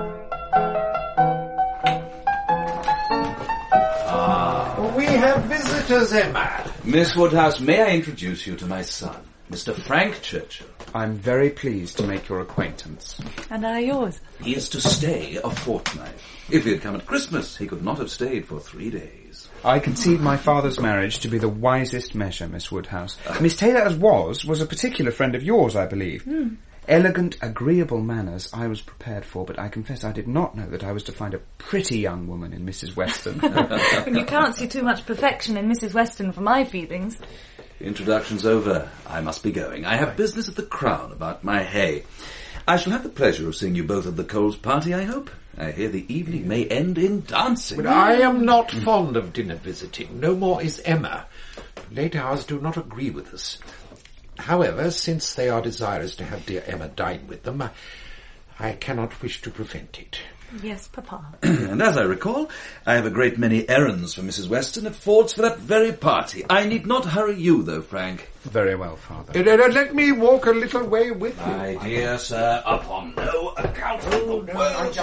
We have visitors, Emma. Miss Woodhouse, may I introduce you to my son, Mr. Frank Churchill? I'm very pleased to make your acquaintance. And I yours. He is to stay a fortnight. If he had come at Christmas, he could not have stayed for 3 days. I conceive my father's marriage to be the wisest measure, Miss Woodhouse. Miss Taylor, as was a particular friend of yours, I believe. Elegant, agreeable manners I was prepared for, but I confess I did not know that I was to find a pretty young woman in Mrs. Weston. You can't see too much perfection in Mrs. Weston for my feelings. Introduction's over. I must be going. I have business at the Crown about my hay. I shall have the pleasure of seeing you both at the Coles party, I hope. I hear the evening may end in dancing. But I am not fond of dinner visiting. No more is Emma. Late hours do not agree with us. However, since they are desirous to have dear Emma dine with them, I cannot wish to prevent it. Yes, Papa. And as I recall, I have a great many errands for Mrs. Weston at Ford's for that very party. I need not hurry you, though, Frank. Very well, Father. Let me walk a little way with you. My dear sir, upon no account of the world.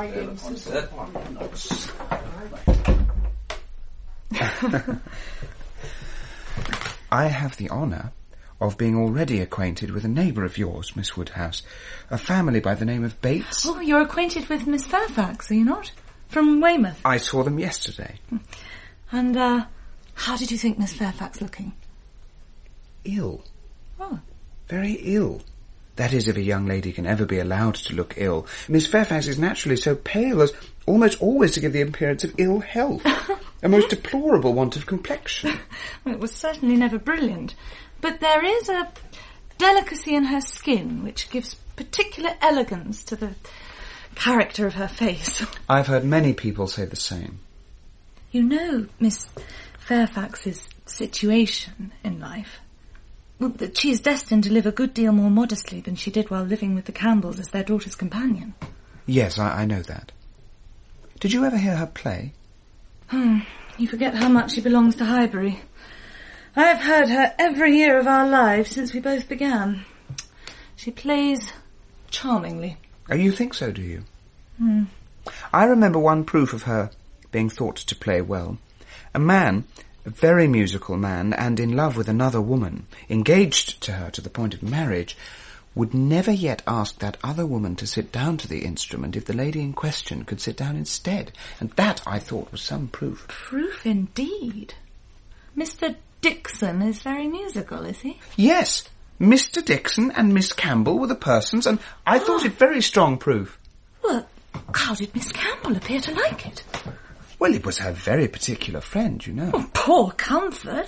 I have the honour of being already acquainted with a neighbour of yours, Miss Woodhouse, a family by the name of Bates. Oh, you're acquainted with Miss Fairfax, are you not? From Weymouth. I saw them yesterday. And, how did you think Miss Fairfax looking? Ill. Oh. Very ill. That is, if a young lady can ever be allowed to look ill. Miss Fairfax is naturally so pale as almost always to give the appearance of ill health. A most deplorable want of complexion. Well, it was certainly never brilliant. But there is a delicacy in her skin which gives particular elegance to the character of her face. I've heard many people say the same. You know Miss Fairfax's situation in life. Well, that she is destined to live a good deal more modestly than she did while living with the Campbells as their daughter's companion. Yes, I know that. Did you ever hear her play? You forget how much she belongs to Highbury. I've heard her every year of our lives since we both began. She plays charmingly. Oh, you think so, do you? I remember one proof of her being thought to play well. A man, a very musical man, and in love with another woman, engaged to her to the point of marriage, would never yet ask that other woman to sit down to the instrument if the lady in question could sit down instead. And that, I thought, was some proof. Proof indeed. Mr. Dixon is very musical, is he? Yes. Mr. Dixon and Miss Campbell were the persons, and I thought it very strong proof. Well, how did Miss Campbell appear to like it? Well, it was her very particular friend, you know. Oh, poor Comfort.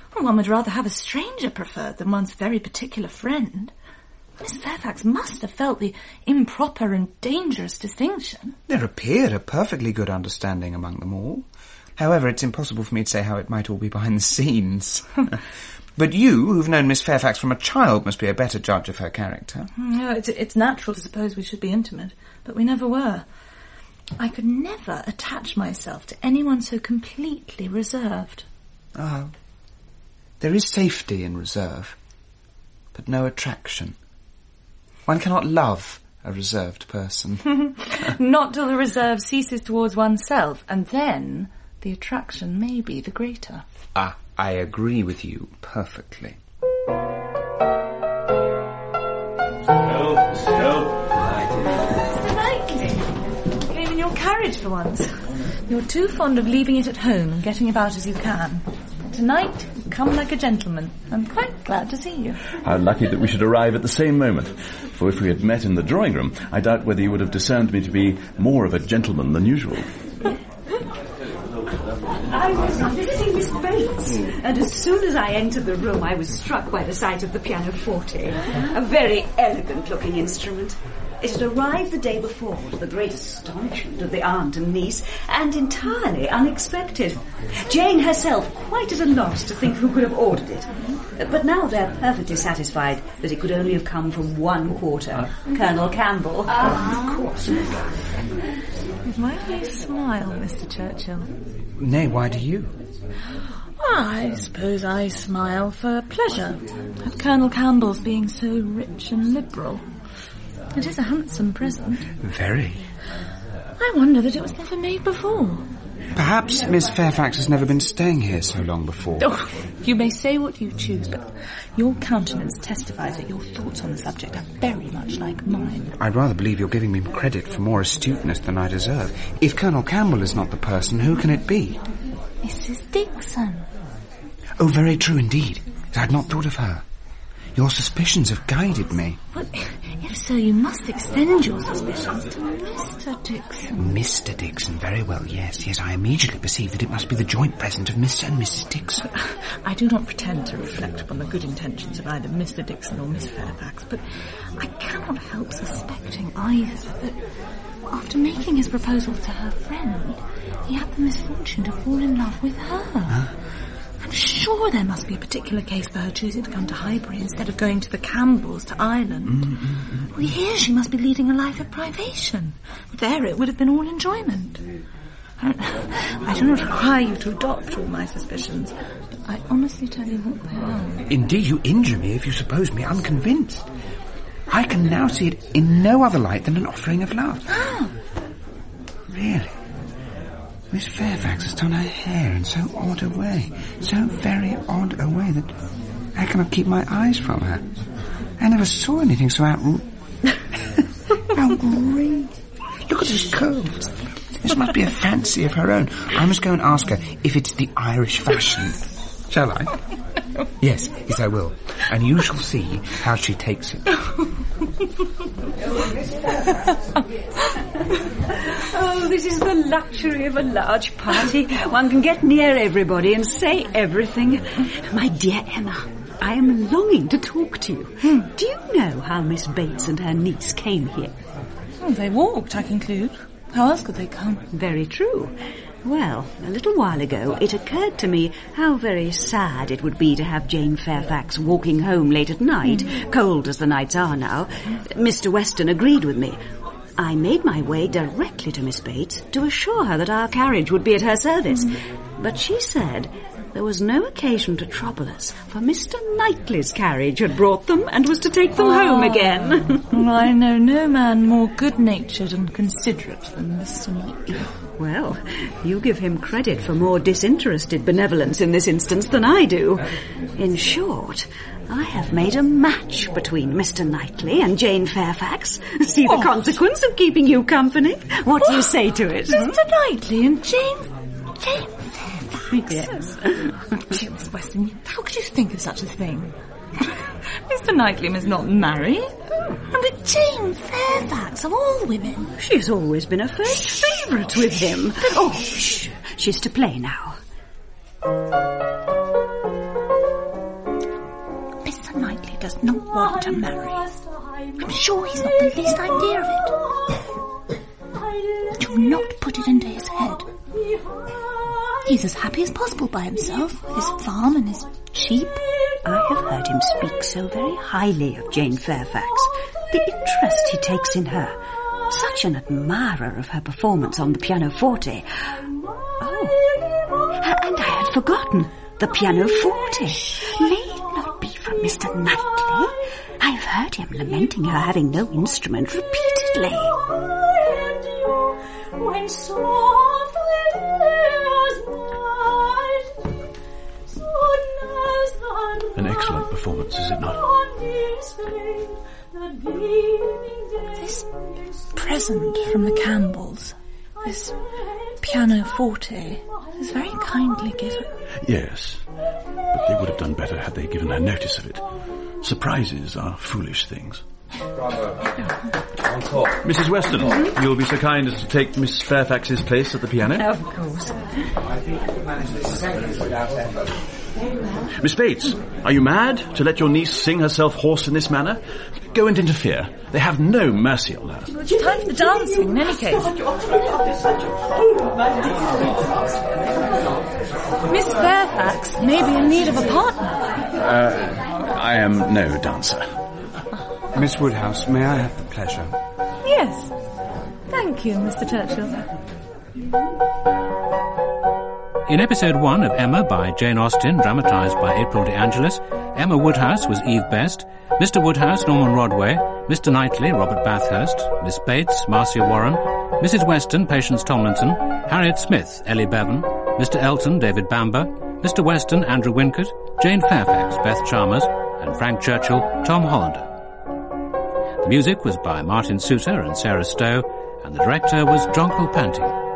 One would rather have a stranger preferred than one's very particular friend. Miss Fairfax must have felt the improper and dangerous distinction. There appeared a perfectly good understanding among them all. However, it's impossible for me to say how it might all be behind the scenes. But you, who've known Miss Fairfax from a child, must be a better judge of her character. No, it's natural to suppose we should be intimate, but we never were. I could never attach myself to anyone so completely reserved. Ah, there is safety in reserve, but no attraction. One cannot love a reserved person. Not till the reserve ceases towards oneself, and then the attraction may be the greater. Ah, I agree with you perfectly. Mr. Knightley, came in your carriage for once. You're too fond of leaving it at home and getting about as you can. Tonight, come like a gentleman. I'm quite glad to see you. How lucky that we should arrive at the same moment. For if we had met in the drawing room, I doubt whether you would have discerned me to be more of a gentleman than usual. I was visiting Miss Bates, and as soon as I entered the room, I was struck by the sight of the pianoforte. A very elegant-looking instrument. It had arrived the day before, to the great astonishment of the aunt and niece, and entirely unexpected. Jane herself quite at a loss to think who could have ordered it. But now they're perfectly satisfied that it could only have come from one quarter, Colonel Campbell. Of course. Why do you smile, Mr. Churchill? Nay, why do you? I suppose I smile for pleasure at Colonel Campbell's being so rich and liberal. It is a handsome present. Very. I wonder that it was never made before. Perhaps Miss Fairfax has never been staying here so long before. Oh, you may say what you choose, but your countenance testifies that your thoughts on the subject are very much like mine. I'd rather believe you're giving me credit for more astuteness than I deserve. If Colonel Campbell is not the person, who can it be? Mrs. Dixon. Oh, very true indeed. I had not thought of her. Your suspicions have guided me. Well, if so, you must extend your suspicions to Mr. Dixon. Mr. Dixon, very well, yes. I immediately perceive that it must be the joint present of Mr. and Mrs. Dixon. I do not pretend to reflect upon the good intentions of either Mr. Dixon or Miss Fairfax, but I cannot help suspecting either that after making his proposal to her friend, he had the misfortune to fall in love with her. Huh? I'm sure there must be a particular case for her choosing to come to Highbury instead of going to the Campbells to Ireland. Well, here she must be leading a life of privation. There it would have been all enjoyment. I do not require you to adopt all my suspicions, but I honestly tell you what they are. Indeed, you injure me if you suppose me unconvinced. I can now see it in no other light than an offering of love. Really? Miss Fairfax has done her hair in so odd a way, so very odd a way that I cannot keep my eyes from her. I never saw anything so outrageous. Look at these curls. This must be a fancy of her own. I must go and ask her if it's the Irish fashion. Shall I? Yes, I will. And you shall see how she takes it. Oh, this is the luxury of a large party. One can get near everybody and say everything. My dear Emma, I am longing to talk to you. Do you know how Miss Bates and her niece came here? Oh, they walked, I conclude. How else could they come? Very true. Well, a little while ago it occurred to me how very sad it would be to have Jane Fairfax walking home late at night, cold as the nights are now. Mr. Weston agreed with me. I made my way directly to Miss Bates to assure her that our carriage would be at her service. But she said there was no occasion to trouble us, for Mr. Knightley's carriage had brought them and was to take them home again. Well, I know no man more good-natured and considerate than Mr. Knightley. Well, you give him credit for more disinterested benevolence in this instance than I do. In short, I have made a match between Mr. Knightley and Jane Fairfax. See the consequence of keeping you company? What do you say to it? Mr. Knightley and Jane Fairfax? Yes. Dear Miss Weston, how could you think of such a thing? Mr. Knightley must not marry. And with Jane Fairfax, of all women. She's always been a first favourite with him. Oh, shh. She's to play now. does not want to marry. I'm sure he's not the least idea of it. Do not put it into his head. He's as happy as possible by himself, with his farm and his sheep. I have heard him speak so very highly of Jane Fairfax, the interest he takes in her. Such an admirer of her performance on the pianoforte. Oh, and I had forgotten. The pianoforte may not be from Mr. Knightley. I've heard him lamenting her having no instrument repeatedly. An excellent performance, is it not? This present from the Campbells, this pianoforte, is very kindly given. Yes, but they would have done better had they given her notice of it. Surprises are foolish things. Mrs. Weston, you'll be so kind as to take Miss Fairfax's place at the piano? Of course. Miss Bates, are you mad to let your niece sing herself hoarse in this manner? Go and interfere. They have no mercy on her. It's time for the dancing, in any case. Miss Fairfax may be in need of a partner. I am no dancer. Miss Woodhouse, may I have the pleasure? Yes. Thank you, Mr. Churchill. In episode 1 of Emma by Jane Austen, dramatised by April de Angelis, Emma Woodhouse was Eve Best, Mr. Woodhouse, Norman Rodway, Mr. Knightley, Robert Bathurst, Miss Bates, Marcia Warren, Mrs. Weston, Patience Tomlinson, Harriet Smith, Ellie Bevan, Mr. Elton, David Bamber, Mr. Weston, Andrew Wincott, Jane Fairfax, Beth Chalmers, and Frank Churchill, Tom Hollander. The music was by Martin Suter and Sarah Stowe, and the director was Jonquil Panting.